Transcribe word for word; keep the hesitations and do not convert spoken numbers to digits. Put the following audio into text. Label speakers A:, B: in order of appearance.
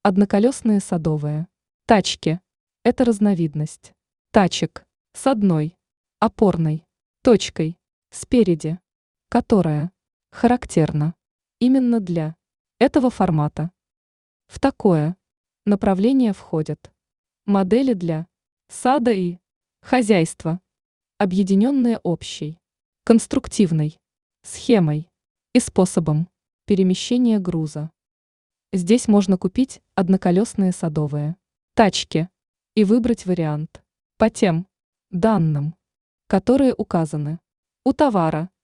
A: Одноколесные садовые. Тачки. Это разновидность тачек с одной опорной точкой спереди, которая характерна именно для этого формата. В такое направление входят модели для сада и хозяйства, объединенные общей конструктивной схемой и способом перемещения груза. Здесь можно купить одноколесные садовые тачки и выбрать вариант по тем данным, которые указаны у товара.